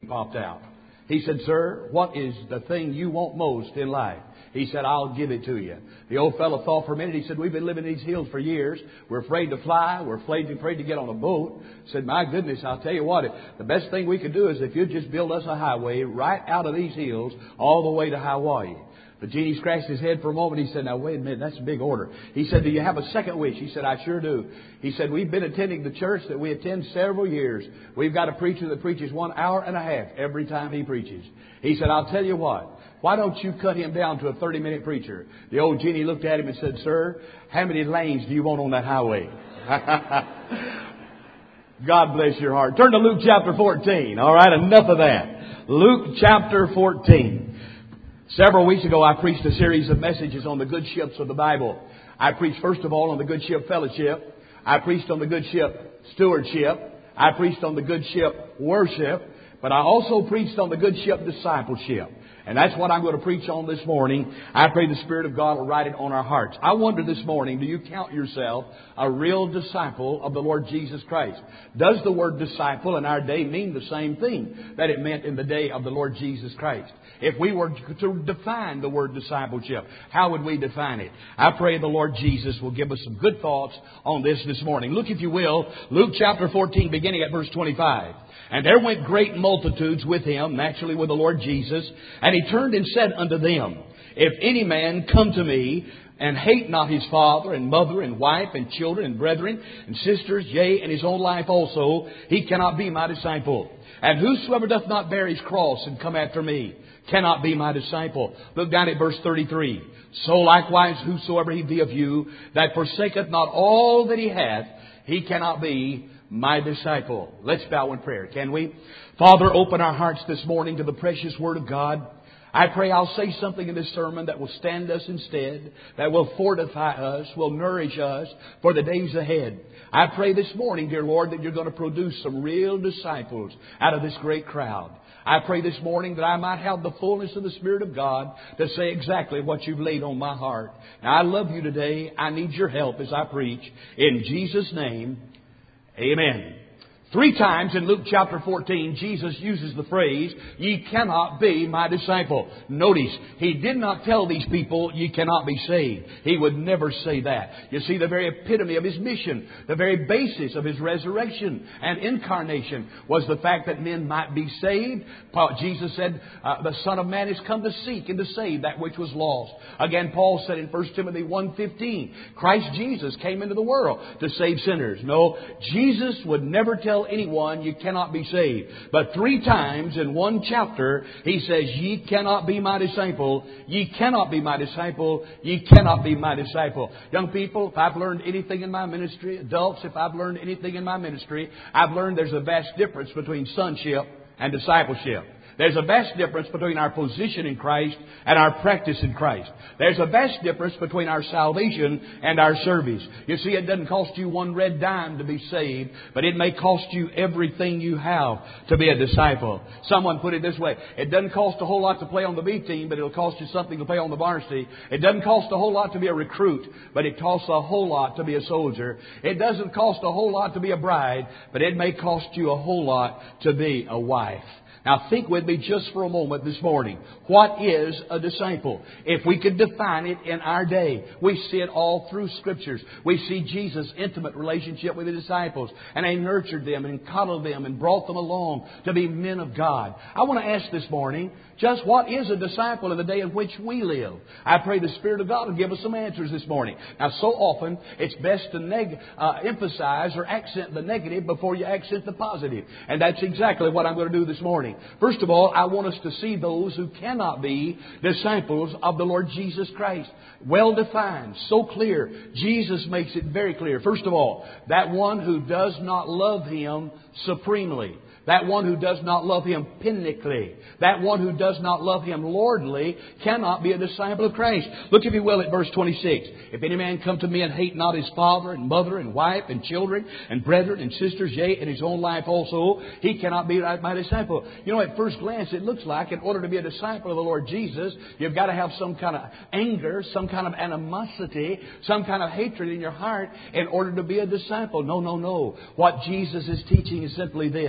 popped out. He said, "Sir, what is the thing you want most in life?" He said, "I'll give it to you." The old fellow thought for a minute. He said, "We've been living in these hills for years. We're afraid to fly. We're afraid to get on a boat." He said, "My goodness, I'll tell you what, the best thing we could do is if you'd just build us a highway right out of these hills all the way to Hawaii." The genie scratched his head for a moment. He said, "Now, wait a minute, that's a big order." He said, "Do you have a second wish?" He said, "I sure do." He said, "We've been attending the church that we attend several years. We've got a preacher that preaches 1 hour and a half every time he preaches." He said, "I'll tell you what, why don't you cut him down to a 30-minute preacher?" The old genie looked at him and said, "Sir, how many lanes do you want on that highway?" God bless your heart. Turn to Luke chapter 14. All right, enough of that. Luke chapter 14. Several weeks ago, I preached a series of messages on the good ships of the Bible. I preached, first of all, on the good ship fellowship. I preached on the good ship stewardship. I preached on the good ship worship. But I also preached on the good ship discipleship. And that's what I'm going to preach on this morning. I pray the Spirit of God will write it on our hearts. I wonder this morning, do you count yourself a real disciple of the Lord Jesus Christ? Does the word disciple in our day mean the same thing that it meant in the day of the Lord Jesus Christ? If we were to define the word discipleship, how would we define it? I pray the Lord Jesus will give us some good thoughts on this morning. Look, if you will, Luke chapter 14, beginning at verse 25. "And there went great multitudes with him," naturally with the Lord Jesus, "and he turned and said unto them, If any man come to me, and hate not his father and mother and wife and children and brethren and sisters, yea, and his own life also, he cannot be my disciple. And whosoever doth not bear his cross and come after me cannot be my disciple." Look down at verse 33. "So likewise whosoever he be of you that forsaketh not all that he hath, he cannot be my disciple." Let's bow in prayer, can we? Father, open our hearts this morning to the precious Word of God. I pray I'll say something in this sermon that will stand us instead, that will fortify us, will nourish us for the days ahead. I pray this morning, dear Lord, that you're going to produce some real disciples out of this great crowd. I pray this morning that I might have the fullness of the Spirit of God to say exactly what you've laid on my heart. Now, I love you today. I need your help as I preach. In Jesus' name, amen. 3 times in Luke chapter 14, Jesus uses the phrase, "Ye cannot be my disciple." Notice, He did not tell these people, "Ye cannot be saved." He would never say that. You see, the very epitome of His mission, the very basis of His resurrection and incarnation was the fact that men might be saved. Jesus said, "The Son of Man is come to seek and to save that which was lost." Again, Paul said in 1 Timothy 1:15, Christ Jesus came into the world to save sinners. No, Jesus would never tell anyone, "You cannot be saved." But 3 times in one chapter, He says, "Ye cannot be my disciple. Ye cannot be my disciple. Ye cannot be my disciple." Young people, if I've learned anything in my ministry, adults, if I've learned anything in my ministry, I've learned there's a vast difference between sonship and discipleship. There's a vast difference between our position in Christ and our practice in Christ. There's a vast difference between our salvation and our service. You see, it doesn't cost you 1 red dime to be saved, but it may cost you everything you have to be a disciple. Someone put it this way: it doesn't cost a whole lot to play on the B team, but it'll cost you something to play on the varsity. It doesn't cost a whole lot to be a recruit, but it costs a whole lot to be a soldier. It doesn't cost a whole lot to be a bride, but it may cost you a whole lot to be a wife. Now think with me just for a moment this morning. What is a disciple? If we could define it in our day, we see it all through Scriptures. We see Jesus' intimate relationship with the disciples, and He nurtured them and coddled them and brought them along to be men of God. I want to ask this morning, just what is a disciple in the day in which we live? I pray the Spirit of God will give us some answers this morning. Now, so often it's best to emphasize or accent the negative before you accent the positive. And that's exactly what I'm going to do this morning. First of all, I want us to see those who cannot be disciples of the Lord Jesus Christ. Well defined, so clear. Jesus makes it very clear. First of all, that one who does not love Him supremely. That one who does not love Him pinnacly, that one who does not love Him lordly, cannot be a disciple of Christ. Look, if you will, at verse 26. "If any man come to me and hate not his father and mother and wife and children and brethren and sisters, yea, and his own life also, he cannot be my disciple." You know, at first glance, it looks like in order to be a disciple of the Lord Jesus, you've got to have some kind of anger, some kind of animosity, some kind of hatred in your heart in order to be a disciple. No, no, no. What Jesus is teaching is simply this: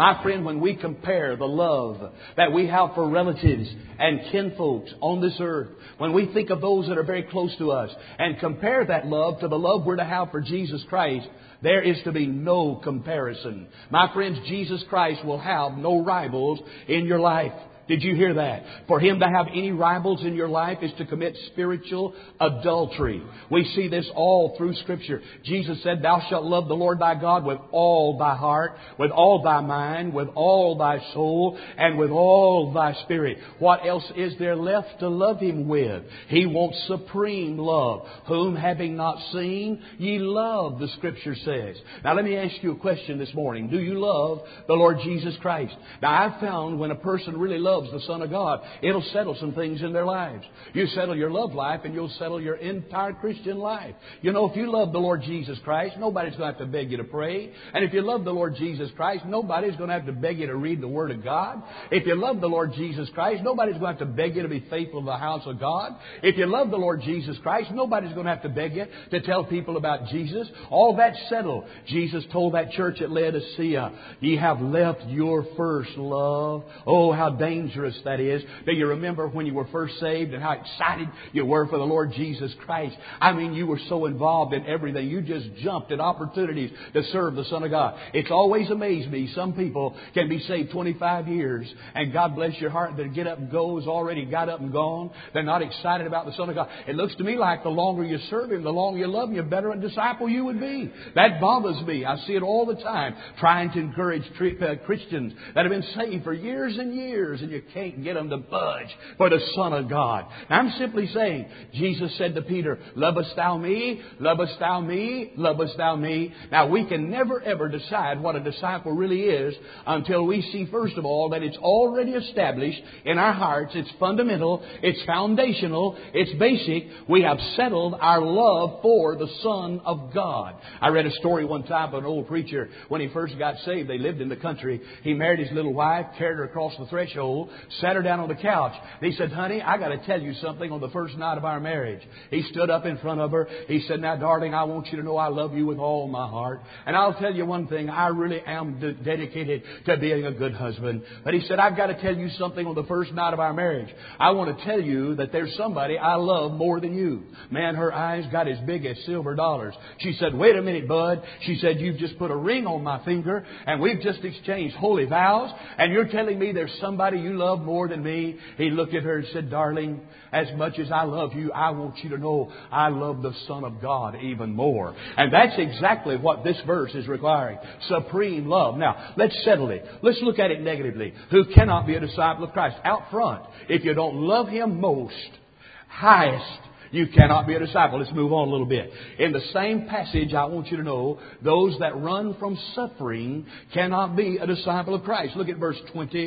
My friend, when we compare the love that we have for relatives and kinfolks on this earth, when we think of those that are very close to us and compare that love to the love we're to have for Jesus Christ, there is to be no comparison. My friends, Jesus Christ will have no rivals in your life. Did you hear that? For Him to have any rivals in your life is to commit spiritual adultery. We see this all through Scripture. Jesus said, "Thou shalt love the Lord thy God with all thy heart, with all thy mind, with all thy soul, and with all thy spirit." What else is there left to love Him with? He wants supreme love. "Whom having not seen, ye love," the Scripture says. Now let me ask you a question this morning. Do you love the Lord Jesus Christ? Now I've found when a person really loves the Son of God, it'll settle some things in their lives. You settle your love life and you'll settle your entire Christian life. You know, if you love the Lord Jesus Christ, nobody's going to have to beg you to pray. And if you love the Lord Jesus Christ, nobody's going to have to beg you to read the Word of God. If you love the Lord Jesus Christ, nobody's going to have to beg you to be faithful to the house of God. If you love the Lord Jesus Christ, nobody's going to have to beg you to tell people about Jesus. All that's settled. Jesus told that church at Laodicea, "Ye have left your first love." Oh, how dangerous that is. Do you remember when you were first saved and how excited you were for the Lord Jesus Christ? I mean, you were so involved in everything. You just jumped at opportunities to serve the Son of God. It's always amazed me. Some people can be saved 25 years and God bless your heart, they get up and go, has already got up and gone. They're not excited about the Son of God. It looks to me like the longer you serve Him, the longer you love Him, the better a disciple you would be. That bothers me. I see it all the time, trying to encourage Christians that have been saved for years and years, and you can't get them to budge for the Son of God. Now, I'm simply saying, Jesus said to Peter, "Lovest thou me? Lovest thou me? Lovest thou me?" Now, we can never ever decide what a disciple really is until we see, first of all, that it's already established in our hearts. It's fundamental. It's foundational. It's basic. We have settled our love for the Son of God. I read a story one time of an old preacher. When he first got saved, they lived in the country. He married his little wife, carried her across the threshold, sat her down on the couch. He said, "Honey, I got to tell you something on the first night of our marriage." He stood up in front of her. He said, "Now, darling, I want you to know I love you with all my heart. And I'll tell you one thing, I really am dedicated to being a good husband." But he said, "I've got to tell you something on the first night of our marriage. I want to tell you that there's somebody I love more than you." Man, her eyes got as big as silver dollars. She said, "Wait a minute, bud." She said, "You've just put a ring on my finger and we've just exchanged holy vows. And you're telling me there's somebody you love more than me?" He looked at her and said, "Darling, as much as I love you, I want you to know I love the Son of God even more." And that's exactly what this verse is requiring. Supreme love. Now, let's settle it. Let's look at it negatively. Who cannot be a disciple of Christ? Out front, if you don't love Him most, highest, you cannot be a disciple. Let's move on a little bit. In the same passage, I want you to know, those that run from suffering cannot be a disciple of Christ. Look at verse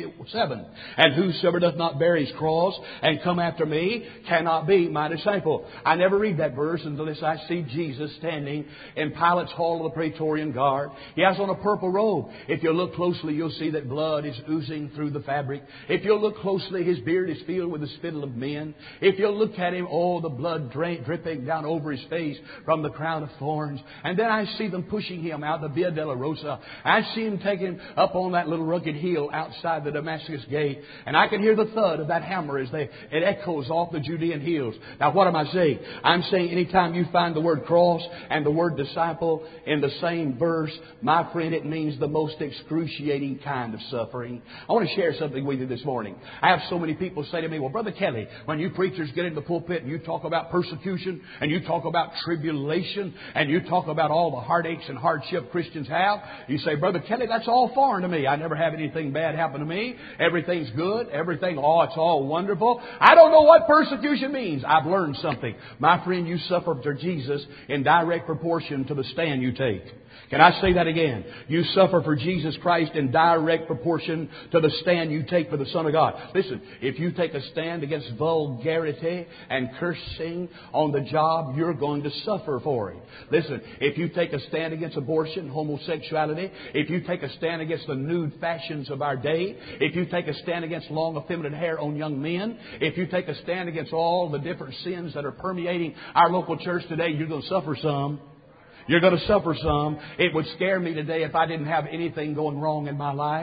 27. "And whosoever doth not bear his cross and come after me cannot be my disciple." I never read that verse unless I see Jesus standing in Pilate's hall of the Praetorian Guard. He has on a purple robe. If you look closely, you'll see that blood is oozing through the fabric. If you'll look closely, his beard is filled with the spittle of men. If you'll look at him, oh, the blood dripping down over his face from the crown of thorns. And then I see them pushing him out the Via Dolorosa. I see him taken up on that little rugged hill outside the Damascus gate. And I can hear the thud of that hammer as it echoes off the Judean hills. Now, what am I saying? I'm saying anytime you find the word cross and the word disciple in the same verse, my friend, it means the most excruciating kind of suffering. I want to share something with you this morning. I have so many people say to me, "Well, Brother Kelly, when you preachers get in the pulpit and you talk about persecution and you talk about tribulation and you talk about all the heartaches and hardship Christians have, you say, Brother Kelly, that's all foreign to me. I never have anything bad happen to me. Everything's good. Everything, it's all wonderful. I don't know what persecution means." I've learned something. My friend, you suffer for Jesus in direct proportion to the stand you take. Can I say that again? You suffer for Jesus Christ in direct proportion to the stand you take for the Son of God. Listen, if you take a stand against vulgarity and cursing on the job, you're going to suffer for it. Listen, if you take a stand against abortion, homosexuality, if you take a stand against the nude fashions of our day, if you take a stand against long effeminate hair on young men, if you take a stand against all the different sins that are permeating our local church today, you're going to suffer some. You're going to suffer some. It would scare me today if I didn't have anything going wrong in my life.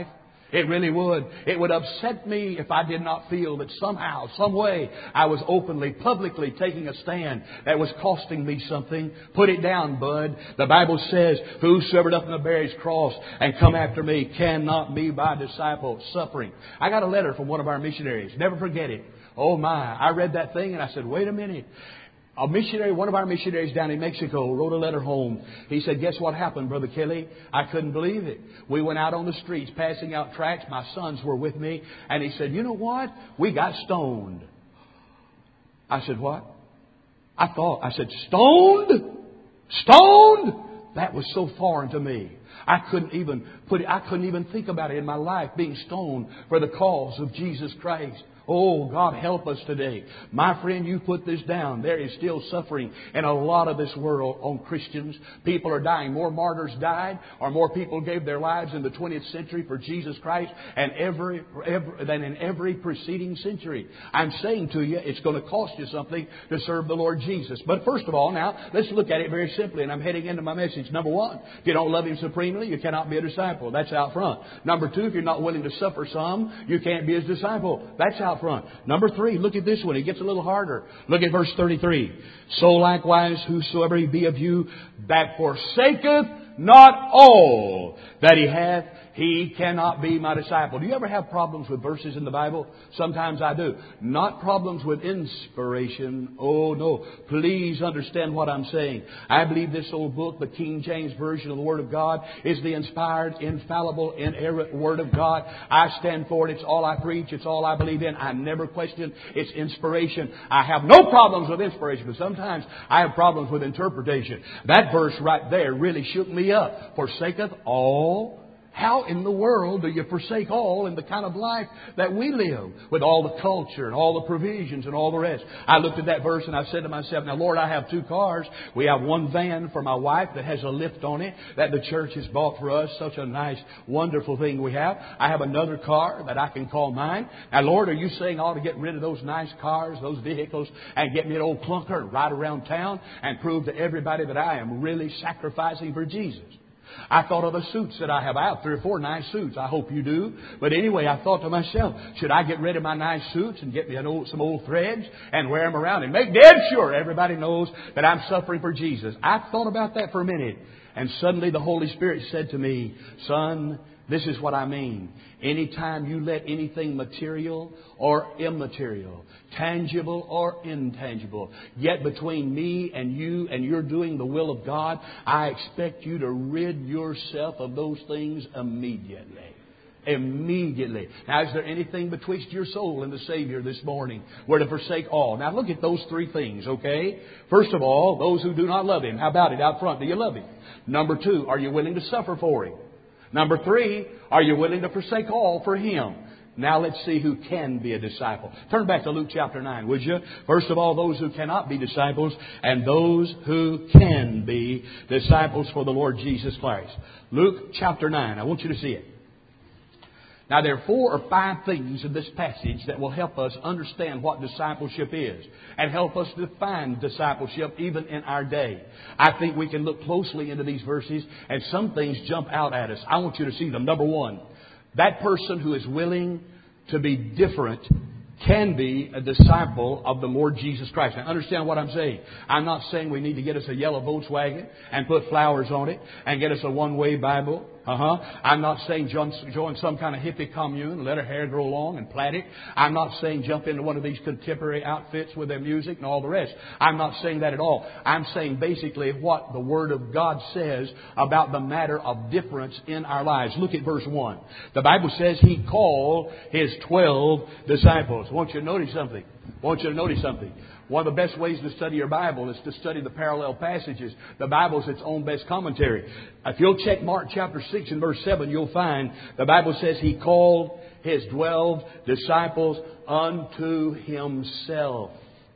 It really would. It would upset me if I did not feel that somehow, some way, I was openly, publicly taking a stand that was costing me something. Put it down, bud. The Bible says, whosoever doth bear his cross and come after me cannot be my disciple. Suffering. I got a letter from one of our missionaries. Never forget it. Oh my. I read that thing and I said, wait a minute. A missionary, one of our missionaries down in Mexico, wrote a letter home. He said, guess what happened, Brother Kelly? I couldn't believe it. We went out on the streets passing out tracts. My sons were with me. And he said, you know what? We got stoned. I said, what? I said, stoned? Stoned? That was so foreign to me. I couldn't even think about it in my life, being stoned for the cause of Jesus Christ. Oh, God help us today. My friend, you put this down. There is still suffering in a lot of this world on Christians. People are dying. More martyrs died, or more people gave their lives in the 20th century for Jesus Christ than in every preceding century. I'm saying to you, it's going to cost you something to serve the Lord Jesus. But first of all, now, let's look at it very simply, and I'm heading into my message. Number one, if you don't love Him supremely, you cannot be a disciple. That's out front. Number two, if you're not willing to suffer some, you can't be His disciple. That's out front. Number three, look at this one. It gets a little harder. Look at verse 33. So likewise, whosoever he be of you that forsaketh not all that he hath, he cannot be my disciple. Do you ever have problems with verses in the Bible? Sometimes I do. Not problems with inspiration. Oh no. Please understand what I'm saying. I believe this old book, the King James Version of the Word of God, is the inspired, infallible, inerrant Word of God. I stand for it. It's all I preach. It's all I believe in. I never question its inspiration. I have no problems with inspiration, but sometimes I have problems with interpretation. That verse right there really shook me up. Forsaketh all. How in the world do you forsake all in the kind of life that we live, with all the culture and all the provisions and all the rest? I looked at that verse and I said to myself, now Lord, I have two cars. We have one van for my wife that has a lift on it that the church has bought for us. Such a nice, wonderful thing we have. I have another car that I can call mine. Now Lord, are you saying I ought to get rid of those nice cars, those vehicles, and get me an old clunker and ride around town and prove to everybody that I am really sacrificing for Jesus? I thought of the suits that I have. I have 3 or 4 nice suits. I hope you do. But anyway, I thought to myself, should I get rid of my nice suits and get me some old threads and wear them around and make dead sure everybody knows that I'm suffering for Jesus? I thought about that for a minute. And suddenly the Holy Spirit said to me, son, this is what I mean. Anytime you let anything material or immaterial, tangible or intangible, get between me and you and you're doing the will of God, I expect you to rid yourself of those things immediately. Immediately. Now, is there anything betwixt your soul and the Savior this morning? We're to forsake all. Now, look at those 3 things, okay? First of all, those who do not love Him. How about it out front? Do you love Him? Number 2, are you willing to suffer for Him? Number 3, are you willing to forsake all for Him? Now let's see who can be a disciple. Turn back to Luke chapter 9, would you? First of all, those who cannot be disciples and those who can be disciples for the Lord Jesus Christ. Luke chapter 9. I want you to see it. Now there are 4 or 5 things in this passage that will help us understand what discipleship is and help us define discipleship even in our day. I think we can look closely into these verses and some things jump out at us. I want you to see them. Number 1, that person who is willing to be different can be a disciple of the Lord Jesus Christ. Now understand what I'm saying. I'm not saying we need to get us a yellow Volkswagen and put flowers on it and get us a one-way Bible. I'm not saying join some kind of hippie commune and let her hair grow long and plait it. I'm not saying jump into one of these contemporary outfits with their music and all the rest. I'm not saying that at all. I'm saying basically what the Word of God says about the matter of difference in our lives. Look at verse 1. The Bible says He called His 12 disciples. I want you to notice something. One of the best ways to study your Bible is to study the parallel passages. The Bible is its own best commentary. If you'll check Mark chapter 6 and verse 7, you'll find the Bible says He called His 12 disciples unto Himself.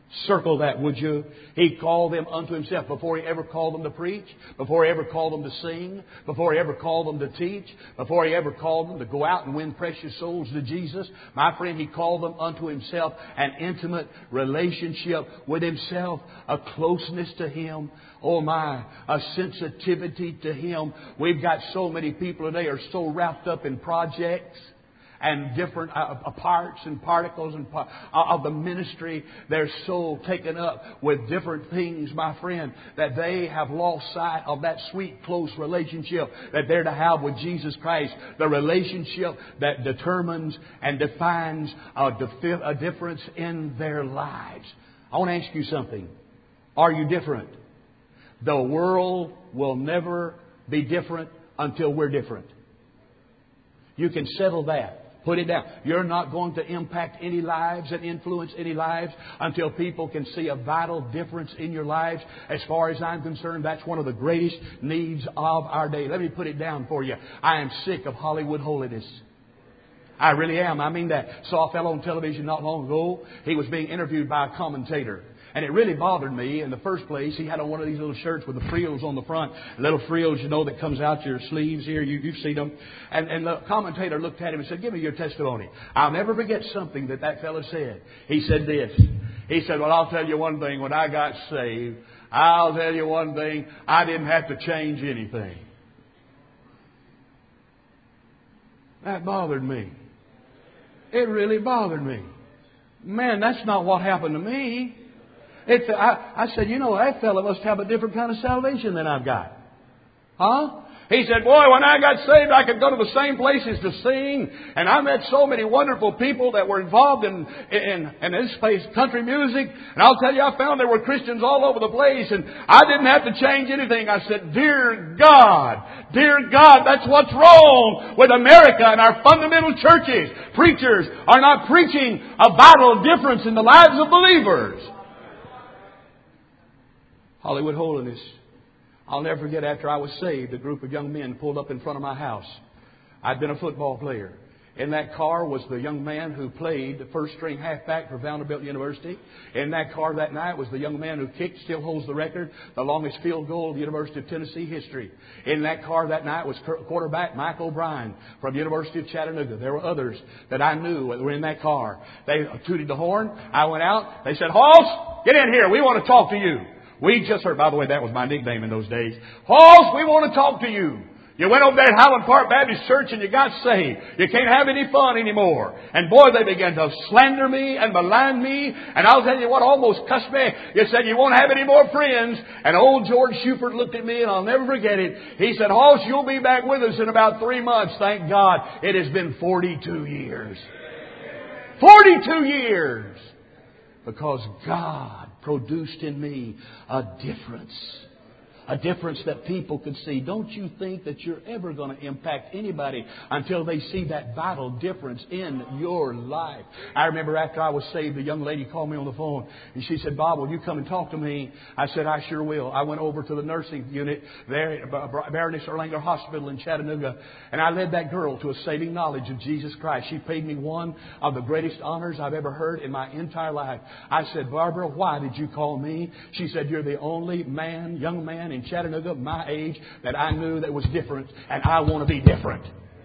Circle that, would you? He called them unto Himself before He ever called them to preach, before He ever called them to sing, before He ever called them to teach, before He ever called them to go out and win precious souls to Jesus. My friend, He called them unto Himself, an intimate relationship with Himself, a closeness to Him. Oh my, a sensitivity to Him. We've got so many people today are so wrapped up in projects and different parts and particles of the ministry. They're so taken up with different things, my friend, that they have lost sight of that sweet, close relationship that they're to have with Jesus Christ. The relationship that determines and defines a difference in their lives. I want to ask you something. Are you different? The world will never be different until we're different. You can settle that. Put it down. You're not going to impact any lives and influence any lives until people can see a vital difference in your lives. As far as I'm concerned, that's one of the greatest needs of our day. Let me put it down for you. I am sick of Hollywood holiness. I really am. I mean that. Saw a fellow on television not long ago. He was being interviewed by a commentator. And it really bothered me. In the first place, he had on one of these little shirts with the frills on the front. Little frills, you know, that comes out your sleeves here. You've seen them. And the commentator looked at him and said, "Give me your testimony." I'll never forget something that fellow said. He said this. He said, "Well, I'll tell you one thing. When I got saved, I'll tell you one thing. I didn't have to change anything." That bothered me. It really bothered me. Man, that's not what happened to me. I said, you know, that fellow must have a different kind of salvation than I've got. Huh? He said, boy, when I got saved, I could go to the same places to sing. And I met so many wonderful people that were involved in this place, country music. And I'll tell you, I found there were Christians all over the place. And I didn't have to change anything. I said, dear God, that's what's wrong with America and our fundamental churches. Preachers are not preaching a vital difference in the lives of believers. Hollywood holiness. I'll never forget, after I was saved, a group of young men pulled up in front of my house. I'd been a football player. In that car was the young man who played the first string halfback for Vanderbilt University. In that car that night was the young man who kicked, still holds the record, the longest field goal of the University of Tennessee history. In that car that night was quarterback Mike O'Brien from the University of Chattanooga. There were others that I knew that were in that car. They tooted the horn. I went out. They said, "Hoss, get in here. We want to talk to you." We just heard, by the way, that was my nickname in those days. "Hoss, we want to talk to you. You went over there at Highland Park Baptist Church and you got saved. You can't have any fun anymore." And boy, they began to slander me and malign me. And I'll tell you what, almost cussed me. You said, "You won't have any more friends." And old George Shuford looked at me, and I'll never forget it. He said, "Hoss, you'll be back with us in about 3 months. Thank God, it has been 42 years. 42 years. Because God produced in me a difference. A difference that people could see. Don't you think that you're ever going to impact anybody until they see that vital difference in your life? I remember after I was saved, a young lady called me on the phone and she said, "Bob, will you come and talk to me?" I said, "I sure will." I went over to the nursing unit there at Baroness Erlanger Hospital in Chattanooga, and I led that girl to a saving knowledge of Jesus Christ. She paid me one of the greatest honors I've ever heard in my entire life. I said, "Barbara, why did you call me?" She said, "You're the only young man in Chattanooga, my age, that I knew that was different, and I want to be different."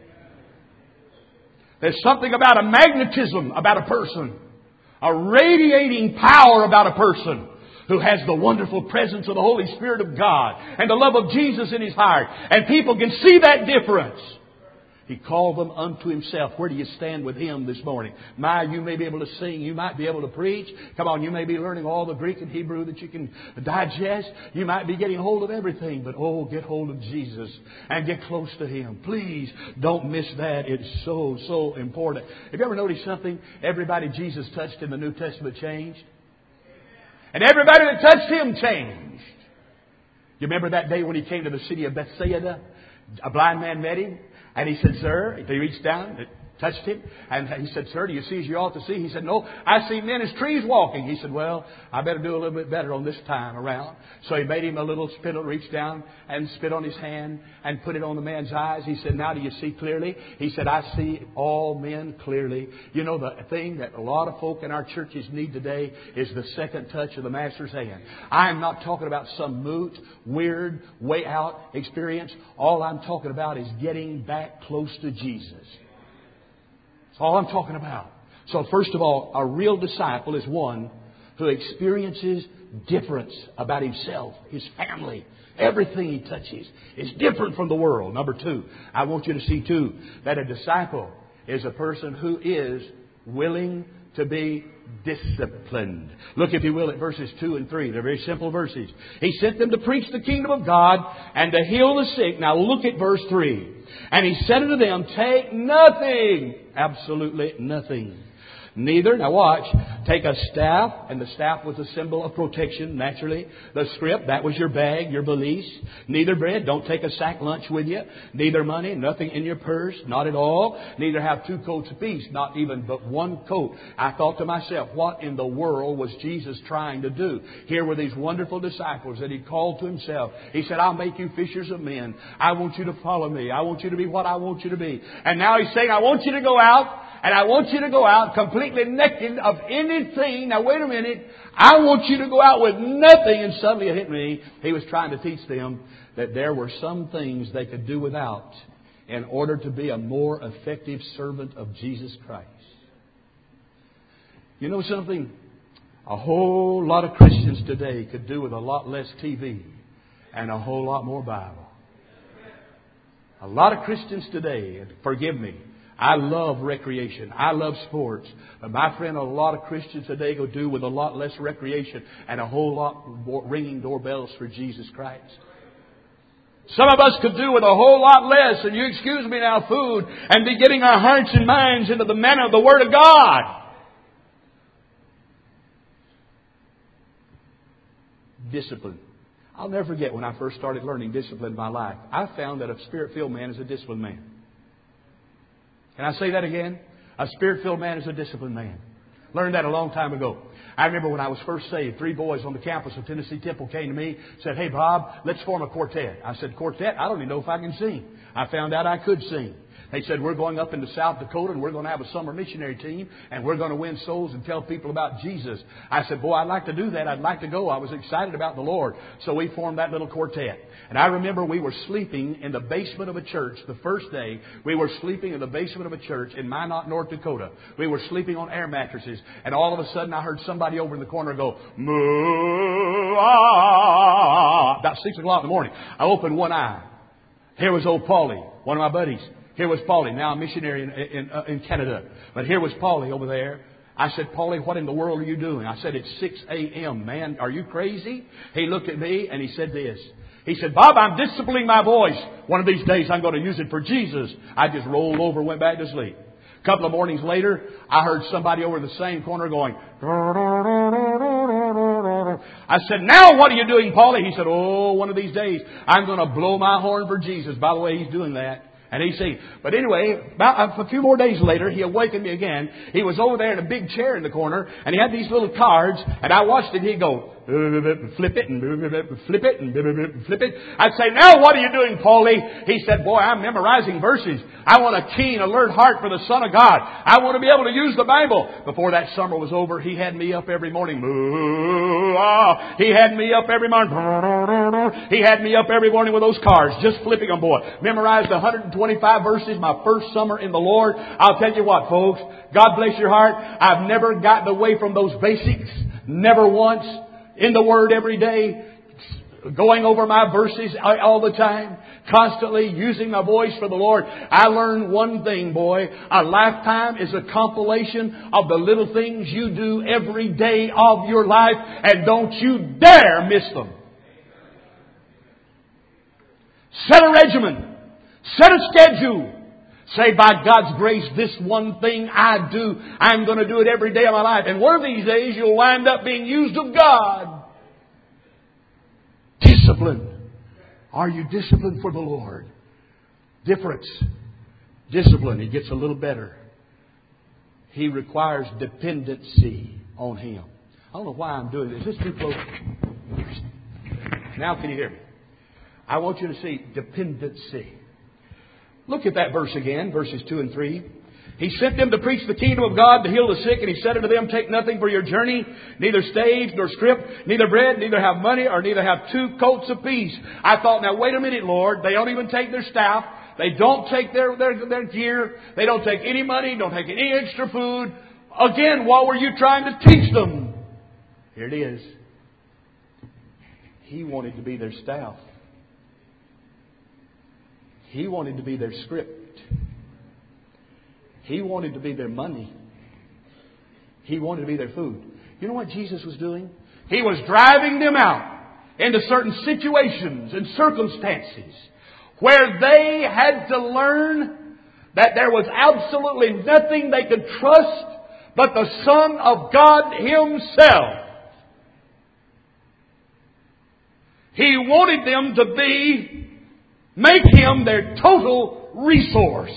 There's something about a magnetism about a person, a radiating power about a person who has the wonderful presence of the Holy Spirit of God and the love of Jesus in his heart. And people can see that difference. He called them unto Himself. Where do you stand with Him this morning? You may be able to sing. You might be able to preach. Come on, you may be learning all the Greek and Hebrew that you can digest. You might be getting hold of everything. But get hold of Jesus and get close to Him. Please don't miss that. It's so, so important. Have you ever noticed something? Everybody Jesus touched in the New Testament changed. And everybody that touched Him changed. You remember that day when He came to the city of Bethsaida? A blind man met Him. And he said, "Sir," he reached down, touched him. And he said, "Sir, do you see as you ought to see?" He said, "No, I see men as trees walking." He said, "Well, I better do a little bit better on this time around." So he made him a little spittle, reached down and spit on his hand and put it on the man's eyes. He said, "Now do you see clearly?" He said, "I see all men clearly." You know, the thing that a lot of folk in our churches need today is the second touch of the Master's hand. I'm not talking about some moot, weird, way out experience. All I'm talking about is getting back close to Jesus. That's all I'm talking about. So first of all, a real disciple is one who experiences difference about himself, his family. Everything he touches is different from the world. Number two, I want you to see too that a disciple is a person who is willing to be disciplined. Look, if you will, at verses 2 and 3. They're very simple verses. He sent them to preach the kingdom of God and to heal the sick. Now look at verse 3. And He said unto them, "Take nothing," absolutely nothing. "Neither," now watch, "take a staff," and the staff was a symbol of protection, naturally. "The scrip," that was your bag, your valise. "Neither bread," don't take a sack lunch with you. "Neither money," nothing in your purse, not at all. "Neither have two coats apiece," not even but one coat. I thought to myself, what in the world was Jesus trying to do? Here were these wonderful disciples that He called to Himself. He said, "I'll make you fishers of men. I want you to follow me. I want you to be what I want you to be." And now He's saying, "I want you to go out. And I want you to go out completely naked of anything." Now wait a minute. I want you to go out with nothing. And suddenly it hit me. He was trying to teach them that there were some things they could do without in order to be a more effective servant of Jesus Christ. You know something? A whole lot of Christians today could do with a lot less TV and a whole lot more Bible. A lot of Christians today, and forgive me, I love recreation. I love sports. But my friend, a lot of Christians today go do with a lot less recreation and a whole lot more ringing doorbells for Jesus Christ. Some of us could do with a whole lot less, and you excuse me now, food, and be getting our hearts and minds into the manner of the Word of God. Discipline. I'll never forget when I first started learning discipline in my life. I found that a Spirit-filled man is a disciplined man. Can I say that again? A Spirit-filled man is a disciplined man. Learned that a long time ago. I remember when I was first saved, 3 boys on the campus of Tennessee Temple came to me, said, "Hey Bob, let's form a quartet." I said, "Quartet? I don't even know if I can sing." I found out I could sing. They said, "We're going up into South Dakota and we're going to have a summer missionary team and we're going to win souls and tell people about Jesus." I said, "Boy, I'd like to do that. I'd like to go." I was excited about the Lord. So we formed that little quartet. And I remember we were sleeping in the basement of a church the first day. We were sleeping in the basement of a church in Minot, North Dakota. We were sleeping on air mattresses. And all of a sudden I heard somebody over in the corner go, "Moo, ah," about 6 o'clock in the morning. I opened one eye. Here was old Paulie, one of my buddies. Here was Paulie, now a missionary in Canada. But here was Paulie over there. I said, "Paulie, what in the world are you doing?" I said, "It's 6 a.m., man. Are you crazy?" He looked at me and he said this. He said, "Bob, I'm disciplining my voice. One of these days I'm going to use it for Jesus." I just rolled over and went back to sleep. A couple of mornings later, I heard somebody over in the same corner going, I said, "Now what are you doing, Paulie?" He said, "Oh, one of these days I'm going to blow my horn for Jesus." By the way, he's doing that. And he said, but anyway, about a few more days later, he awakened me again. He was over there in a big chair in the corner, and he had these little cards, and I watched it. He'd go, flip it, and flip it, and flip it. I'd say, "Now what are you doing, Paulie?" He said, "Boy, I'm memorizing verses. I want a keen, alert heart for the Son of God. I want to be able to use the Bible." Before that summer was over, he had me up every morning. He had me up every morning. He had me up every morning with those cards, just flipping them, boy. Memorized 125 verses my first summer in the Lord. I'll tell you what, folks. God bless your heart. I've never gotten away from those basics. Never once. In the Word every day. Going over my verses all the time. Constantly using my voice for the Lord. I learned one thing, boy. A lifetime is a compilation of the little things you do every day of your life. And don't you dare miss them. Set a regimen. Set a schedule. Say, by God's grace, this one thing I do, I'm going to do it every day of my life. And one of these days, you'll wind up being used of God. Discipline. Are you disciplined for the Lord? Difference. Discipline. It gets a little better. He requires dependency on Him. I don't know why I'm doing this. Is this too close? Now can you hear me? I want you to see dependency. Look at that verse again, verses 2 and 3. He sent them to preach the kingdom of God, to heal the sick, and He said unto them, take nothing for your journey, neither staves, nor scrip, neither bread, neither have money, or neither have 2 coats apiece. I thought, now wait a minute, Lord. They don't even take their staff. They don't take their gear. They don't take any money, don't take any extra food. Again, what were you trying to teach them? Here it is. He wanted to be their staff. He wanted to be their script. He wanted to be their money. He wanted to be their food. You know what Jesus was doing? He was driving them out into certain situations and circumstances where they had to learn that there was absolutely nothing they could trust but the Son of God Himself. He wanted them to make Him their total resource.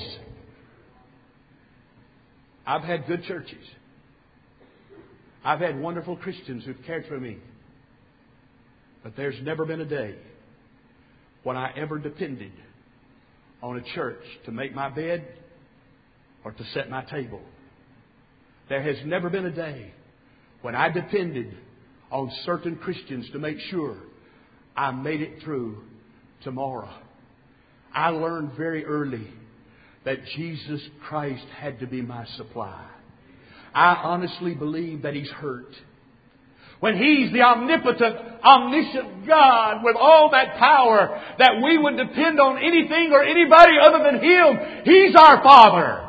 I've had good churches. I've had wonderful Christians who've cared for me. But there's never been a day when I ever depended on a church to make my bed or to set my table. There has never been a day when I depended on certain Christians to make sure I made it through tomorrow. I learned very early that Jesus Christ had to be my supply. I honestly believe that He's hurt. When He's the omnipotent, omniscient God with all that power, that we would depend on anything or anybody other than Him. He's our Father.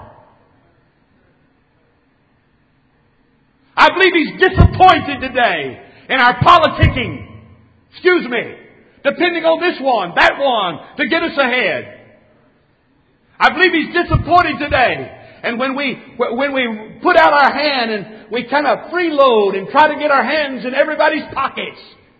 I believe He's disappointed today in our politicking. Excuse me. Depending on this one, that one, to get us ahead. I believe He's disappointed today. And when we put out our hand and we kind of freeload and try to get our hands in everybody's pockets.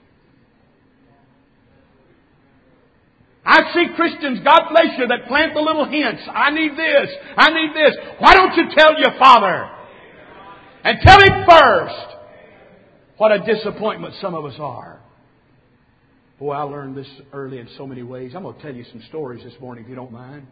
I see Christians, God bless you, that plant the little hints. I need this. I need this. Why don't you tell your Father? And tell Him first. What a disappointment some of us are. Boy, I learned this early in so many ways. I'm going to tell you some stories this morning, if you don't mind.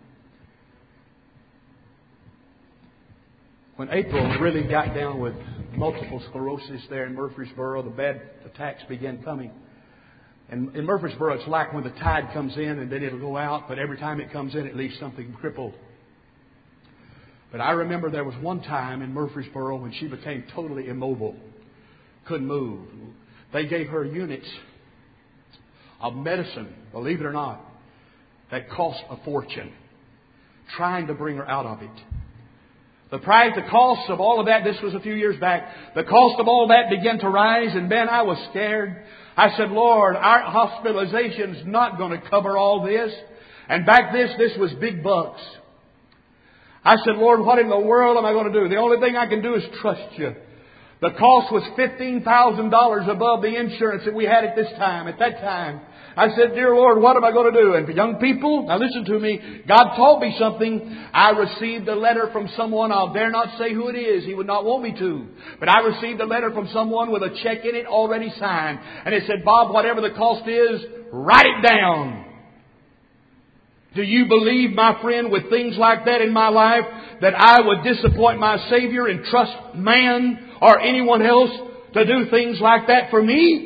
When April really got down with multiple sclerosis there in Murfreesboro, the bad attacks began coming. And in Murfreesboro, it's like when the tide comes in and then it'll go out, but every time it comes in, it leaves something crippled. But I remember there was one time in Murfreesboro when she became totally immobile, couldn't move. They gave her units of medicine, believe it or not, that cost a fortune, trying to bring her out of it. The cost of all of that, this was a few years back, the cost of all that began to rise, and then I was scared. I said, Lord, our hospitalization's not going to cover all this. And back this was big bucks. I said, Lord, what in the world am I going to do? The only thing I can do is trust You. The cost was $15,000 above the insurance that we had at that time. I said, dear Lord, what am I going to do? And for young people, now listen to me. God taught me something. I received a letter from someone. I'll dare not say who it is. He would not want me to. But I received a letter from someone with a check in it already signed. And it said, Bob, whatever the cost is, write it down. Do you believe, my friend, with things like that in my life, that I would disappoint my Savior and trust man or anyone else to do things like that for me?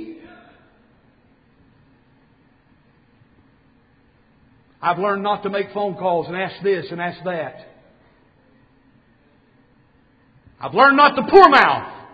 I've learned not to make phone calls and ask this and ask that. I've learned not to poor mouth.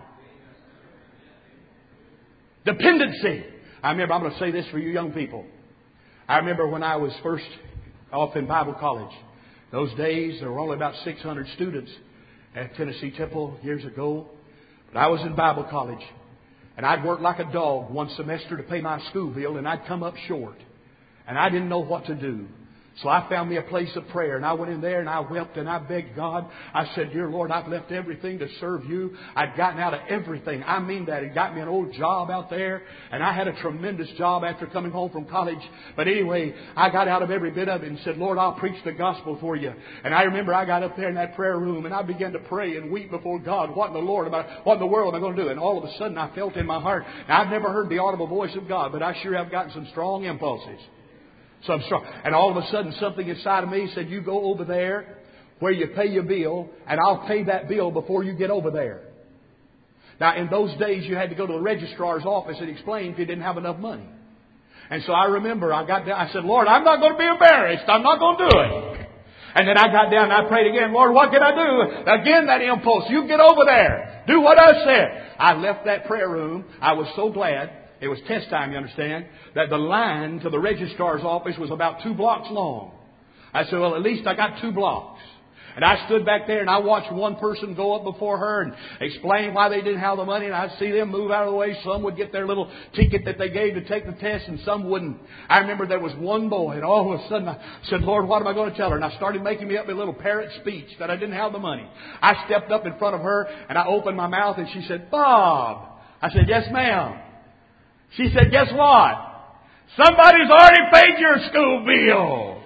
Dependency. I'm going to say this for you young people. I remember when I was first off in Bible college. Those days, there were only about 600 students at Tennessee Temple years ago. But I was in Bible college. And I'd work like a dog one semester to pay my school bill, and I'd come up short. And I didn't know what to do. So I found me a place of prayer, and I went in there and I wept and I begged God. I said, Dear Lord, I've left everything to serve You. I'd gotten out of everything. I mean that. It got me an old job out there, and I had a tremendous job after coming home from college. But anyway, I got out of every bit of it and said, Lord, I'll preach the gospel for You. And I remember I got up there in that prayer room and I began to pray and weep before God. What in the world am I going to do? And all of a sudden I felt in my heart, now, I've never heard the audible voice of God, but I sure have gotten some strong impulses. So I'm strong. And all of a sudden something inside of me said, you go over there where you pay your bill, and I'll pay that bill before you get over there. Now, in those days, you had to go to the registrar's office and explain if you didn't have enough money. And so I remember I got down. I said, Lord, I'm not going to be embarrassed. I'm not going to do it. And then I got down and I prayed again, Lord, what can I do? Again, that impulse. You get over there. Do what I said. I left that prayer room. I was so glad. It was test time, you understand, that the line to the registrar's office was about 2 blocks long. I said, well, at least I got 2 blocks. And I stood back there and I watched one person go up before her and explain why they didn't have the money. And I'd see them move out of the way. Some would get their little ticket that they gave to take the test, and some wouldn't. I remember there was one boy, and all of a sudden I said, Lord, what am I going to tell her? And I started making me up a little parrot speech that I didn't have the money. I stepped up in front of her and I opened my mouth, and she said, Bob. I said, yes, ma'am. She said, guess what? Somebody's already paid your school bill.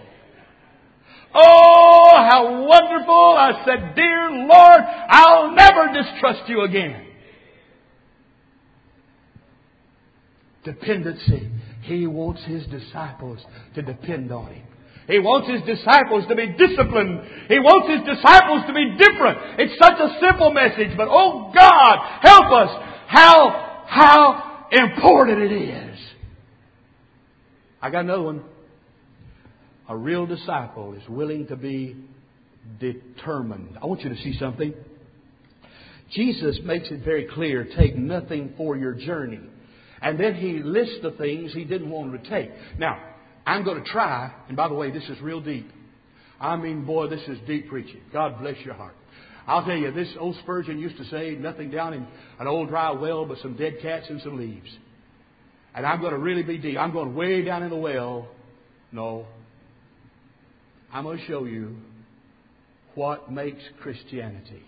Oh, how wonderful. I said, dear Lord, I'll never distrust You again. Dependency. He wants His disciples to depend on Him. He wants His disciples to be disciplined. He wants His disciples to be different. It's such a simple message, but oh God, help us. How important it is. I got another one. A real disciple is willing to be determined. I want you to see something. Jesus makes it very clear, take nothing for your journey. And then He lists the things He didn't want to take. Now, I'm going to try, and by the way, this is real deep. I mean, boy, this is deep preaching. God bless your heart. I'll tell you, this old Spurgeon used to say, nothing down in an old dry well but some dead cats and some leaves. And I'm going to really be deep. I'm going way down in the well. No. I'm going to show you what makes Christianity.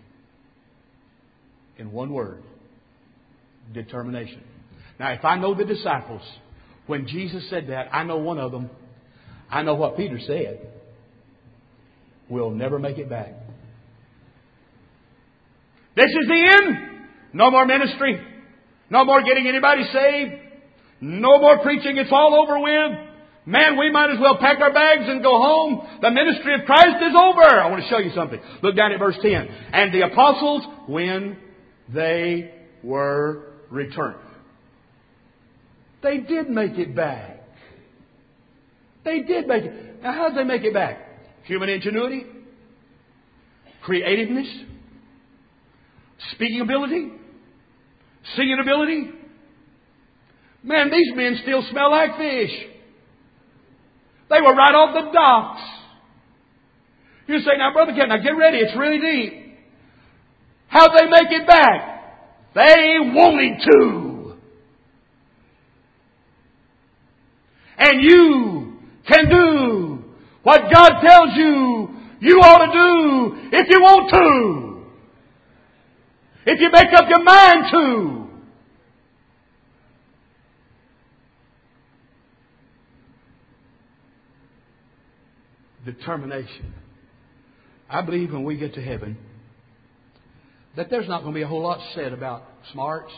In one word. Determination. Now, if I know the disciples, when Jesus said that, I know one of them. I know what Peter said. We'll never make it back. This is the end. No more ministry. No more getting anybody saved. No more preaching. It's all over with. Man, we might as well pack our bags and go home. The ministry of Christ is over. I want to show you something. Look down at verse 10. And the apostles, when they were returned. They did make it back. They did make it. Now, how did they make it back? Human ingenuity, creativeness, speaking ability, singing ability. Man, these men still smell like fish. They were right off the docks. You say, now, Brother Kent, now get ready. It's really deep. How'd they make it back? They wanted to. And you can do what God tells you you ought to do if you want to. If you make up your mind to. Determination. I believe when we get to heaven that there's not going to be a whole lot said about smarts.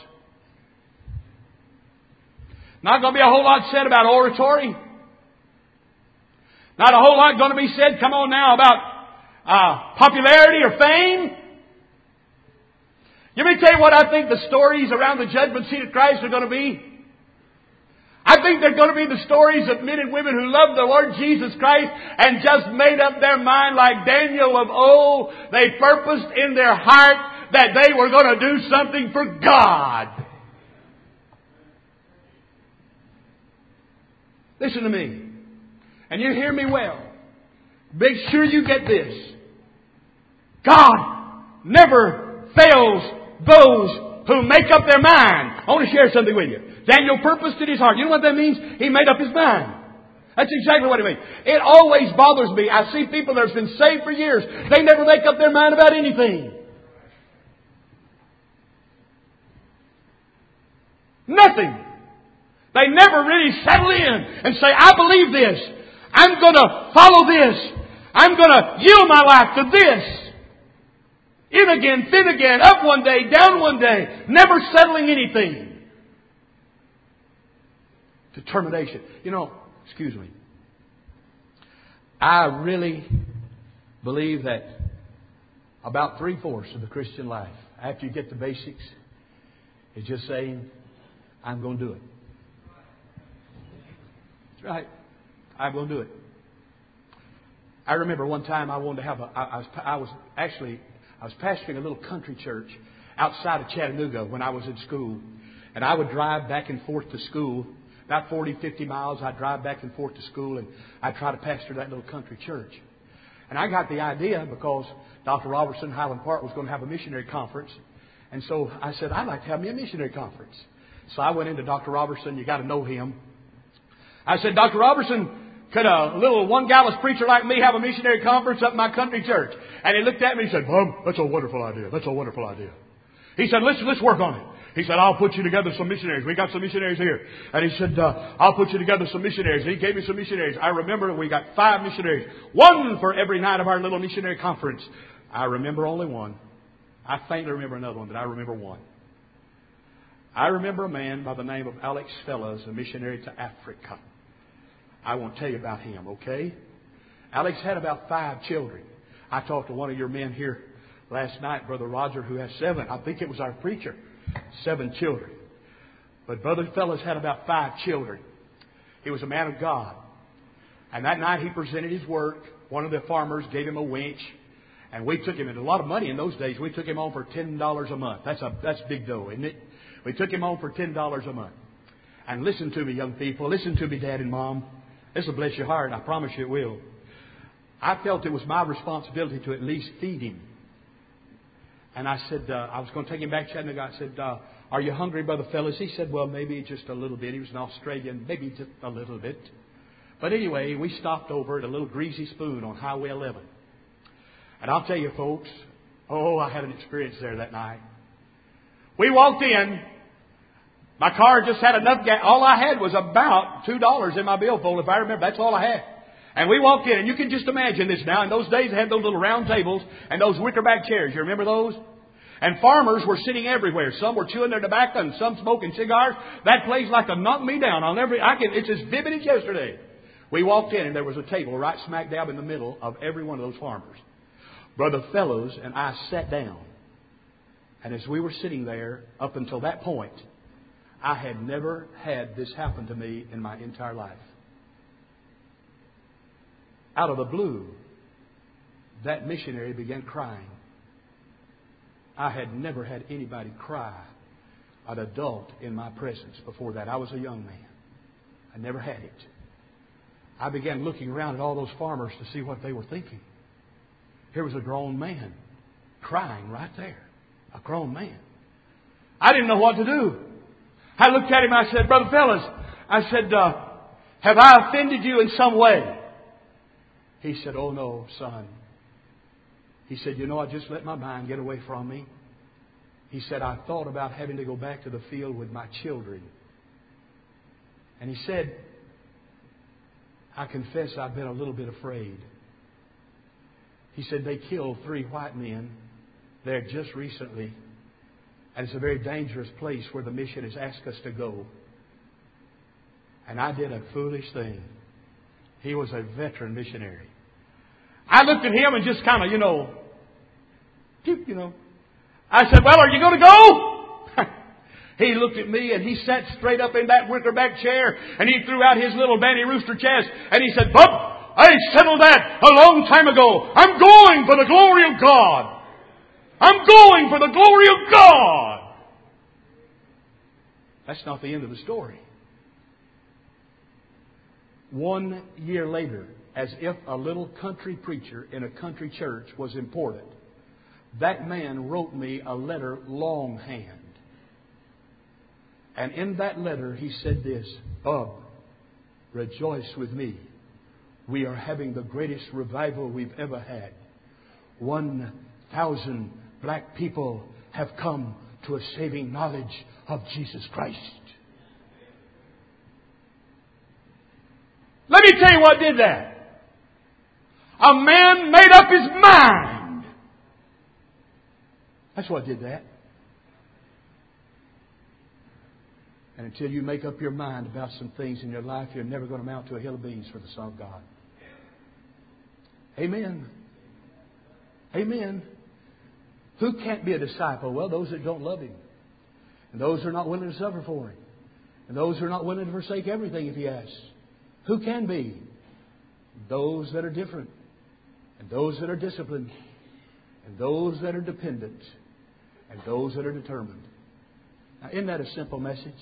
Not going to be a whole lot said about oratory. Not a whole lot going to be said, come on now, about popularity or fame. Let me tell you what I think the stories around the judgment seat of Christ are going to be. I think they're going to be the stories of men and women who loved the Lord Jesus Christ and just made up their mind like Daniel of old. They purposed in their heart that they were going to do something for God. Listen to me. And you hear me well. Make sure you get this. God never fails those who make up their mind. I want to share something with you. Daniel purposed in his heart. You know what that means? He made up his mind. That's exactly what it means. It always bothers me. I see people that have been saved for years. They never make up their mind about anything. Nothing. They never really settle in and say, I believe this. I'm going to follow this. I'm going to yield my life to this. In again, thin again, up one day, down one day. Never settling anything. Determination. You know, excuse me. I really believe that about 3/4 of the Christian life, after you get the basics, is just saying, I'm going to do it. That's right. I'm going to do it. I remember one time I wanted to have I was pastoring a little country church outside of Chattanooga when I was in school. And I would drive back and forth to school. About 40, 50 miles, I'd drive back and forth to school, and I'd try to pastor that little country church. And I got the idea because Dr. Robertson, Highland Park, was going to have a missionary conference. And so I said, I'd like to have me a missionary conference. So I went into Dr. Robertson. You got to know him. I said, Dr. Robertson, could a little one-gallus preacher like me have a missionary conference up in my country church? And he looked at me and said, Bob, that's a wonderful idea. That's a wonderful idea. He said, let's work on it. He said, I'll put you together some missionaries. We got some missionaries here. And he said, I'll put you together some missionaries. And he gave me some missionaries. I remember we got 5 missionaries. 1 for every night of our little missionary conference. I remember only 1. I faintly remember another one, but I remember 1. I remember a man by the name of Alex Fellows, a missionary to Africa. I won't tell you about him, okay? Alex had about 5 children. I talked to one of your men here last night, Brother Roger, who has 7. I think it was our preacher. 7 children. But Brother Fellows had about 5 children. He was a man of God. And that night he presented his work. One of the farmers gave him a winch. And we took him, and a lot of money in those days, we took him on for $10 a month. That's big dough, isn't it? We took him on for $10 a month. And listen to me, young people. Listen to me, Dad and Mom. This will bless your heart. I promise you it will. I felt it was my responsibility to at least feed him. And I said, I was going to take him back to Chattanooga. I said, are you hungry, Brother Fellows? He said, well, maybe just a little bit. He was an Australian, maybe just a little bit. But anyway, we stopped over at a little Greasy Spoon on Highway 11. And I'll tell you, folks, I had an experience there that night. We walked in. My car just had enough gas. All I had was about $2 in my billfold, if I remember. That's all I had. And we walked in, and you can just imagine this now. In those days, they had those little round tables and those wickerback chairs. You remember those? And farmers were sitting everywhere. Some were chewing their tobacco and some smoking cigars. That place like to knock me down. It's as vivid as yesterday. We walked in, and there was a table right smack dab in the middle of every one of those farmers. Brother Fellows and I sat down. And as we were sitting there, up until that point, I had never had this happen to me in my entire life. Out of the blue, that missionary began crying. I had never had anybody cry, an adult, in my presence before that. I was a young man. I never had it. I began looking around at all those farmers to see what they were thinking. Here was a grown man crying right there. A grown man. I didn't know what to do. I looked at him. I said, Brother Fellows, I said, have I offended you in some way? He said, oh no, son. He said, I just let my mind get away from me. He said, I thought about having to go back to the field with my children. And he said, I confess I've been a little bit afraid. He said, they killed 3 white men there just recently. And it's a very dangerous place where the mission has asked us to go. And I did a foolish thing. He was a veteran missionary. I looked at him and just kind of, I said, well, are you going to go? He looked at me and he sat straight up in that wickerback chair and he threw out his little Banny Rooster chest and he said, Bub, I settled that a long time ago. I'm going for the glory of God. I'm going for the glory of God. That's not the end of the story. 1 year later, as if a little country preacher in a country church was important, that man wrote me a letter longhand. And in that letter he said this, Bub, rejoice with me we are having the greatest revival we've ever had. 1,000 black people have come to a saving knowledge of Jesus Christ. Let me tell you what did that. A man made up his mind. That's what did that. And until you make up your mind about some things in your life, you're never going to amount to a hill of beans for the Son of God. Amen. Amen. Who can't be a disciple? Well, those that don't love Him. And those who are not willing to suffer for Him. And those who are not willing to forsake everything if He asks. Who can be? Those that are different. And those that are disciplined. And those that are dependent. And those that are determined. Now, isn't that a simple message?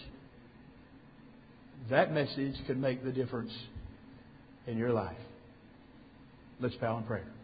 That message can make the difference in your life. Let's bow in prayer.